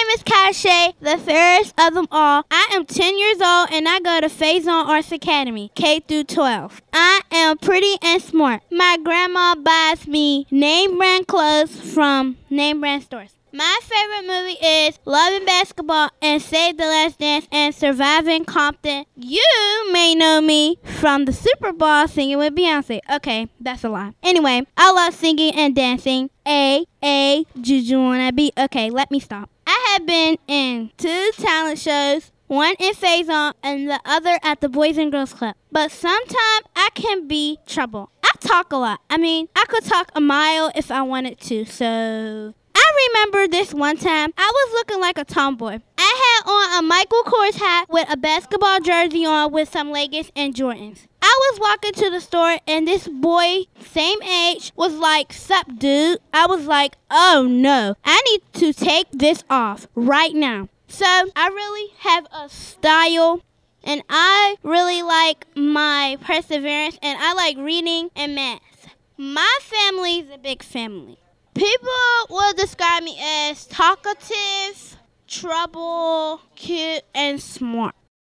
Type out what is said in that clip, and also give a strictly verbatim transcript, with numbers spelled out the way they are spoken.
is Kashay, the fairest of them all. I am ten years old and I go to Faison Arts Academy, K through twelve. I am pretty and smart. My grandma buys me name brand clothes from name brand stores. My favorite movie is Loving Basketball and Save the Last Dance and Surviving Compton. You may know me from the Super Bowl singing with Beyonce. Okay, that's a lie. Anyway, I love singing and dancing. A, A, Juju wanna be. Okay, let me stop. I have been in two talent shows, one in Faison and the other at the Boys and Girls Club. But sometimes I can be trouble. I talk a lot. I mean, I could talk a mile if I wanted to, so... I remember this one time, I was looking like a tomboy. I had on a Michael Kors hat with a basketball jersey on with some leggings and Jordans. I was walking to the store and this boy, same age, was like, "Sup, dude?" I was like, oh no, I need to take this off right now. So I really have a style and I really like my perseverance and I like reading and math. My family's a big family. People will describe me as talkative, trouble, cute, and smart.